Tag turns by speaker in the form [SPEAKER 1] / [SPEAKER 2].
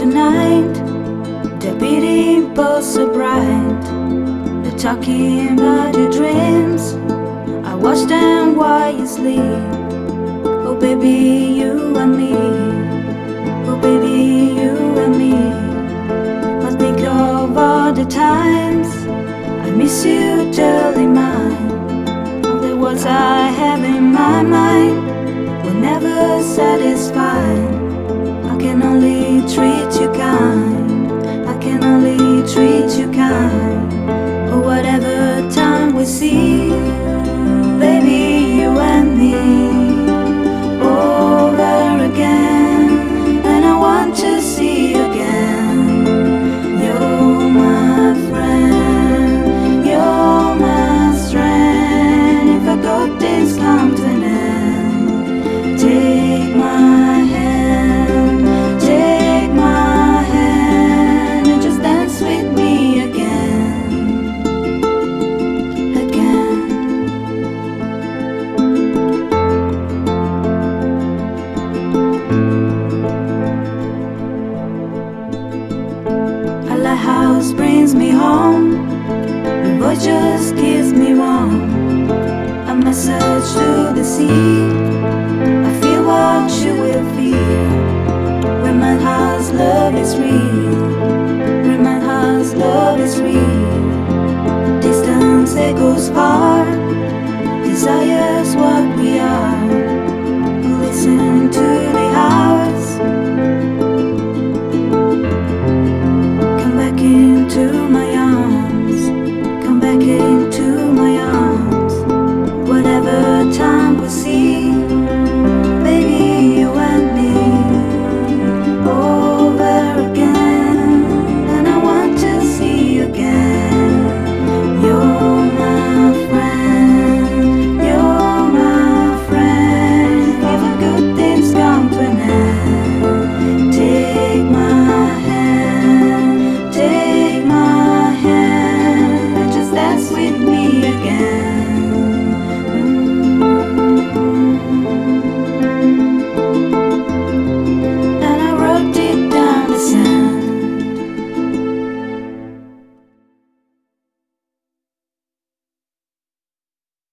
[SPEAKER 1] tonight. The beating pulse so bright. They're talking about your dreams. I watch them while you sleep. Oh baby, you and me. Oh baby, you and me. I think of all the times I miss you totally mine. All the words I have in my mind will never satisfy. I can only treat you kind. I can only treat you kind. Or whatever time we see, baby, you and me over again. And I want to see you again. You're my friend, you're my strength. If I got this come to an end, take my hand, take my hand, and just dance with me again, again. A lighthouse brings me home, your voice just gives me warm. A message to the sea, I feel what you will feel. Remind us love is real. Remind us love is real. Distance it goes far. Desire's what we are. Listen to the hours. Come back into my